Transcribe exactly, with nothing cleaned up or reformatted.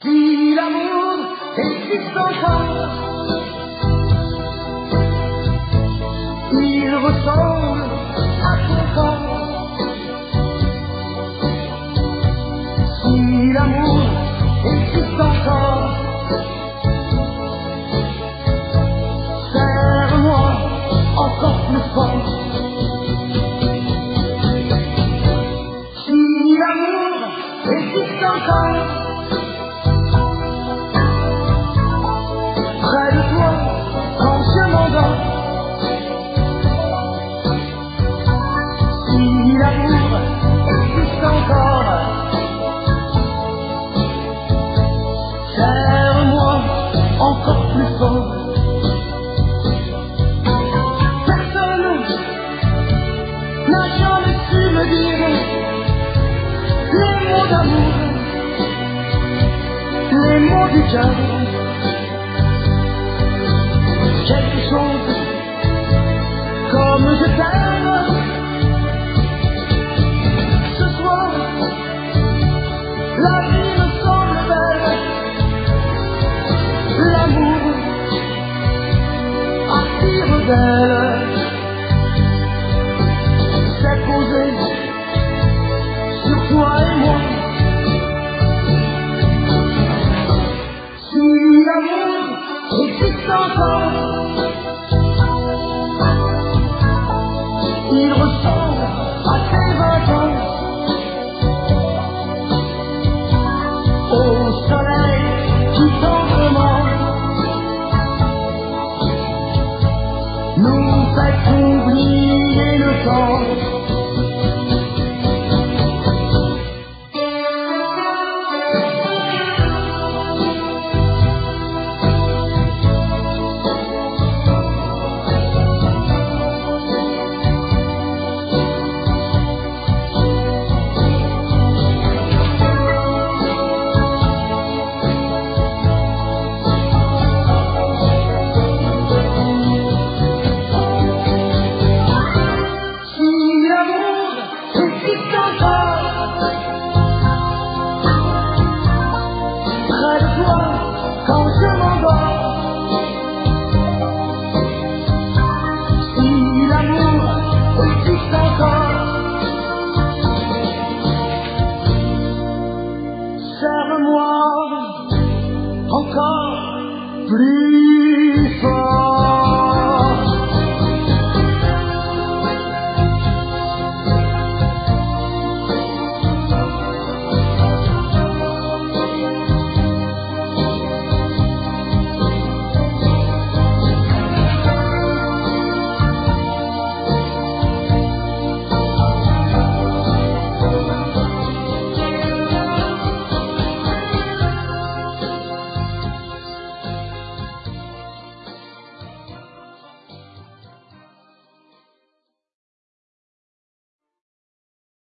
Si l'amour existe encore, il ressemble à ton corps. Si l'amour existe encore, serre-moi encore plus fort. Si l'amour existe encore, près de toi quand je m'endors. Si l'amour existe encore, serre-moi encore plus fort. Personne n'a jamais su me dire les mots d'amour, les mots du cœur. Quelque chose comme je t'aime. Ce soir, la vie me semble belle. L'amour attire d'elle. C'est posé sur toi et moi. Si l'amour existe encore, il ressemble à tes vingt ans. Au soleil qui tendrement nous fait oublier le temps. Quand je m'endors, si l'amour existe encore, serre-moi encore plus.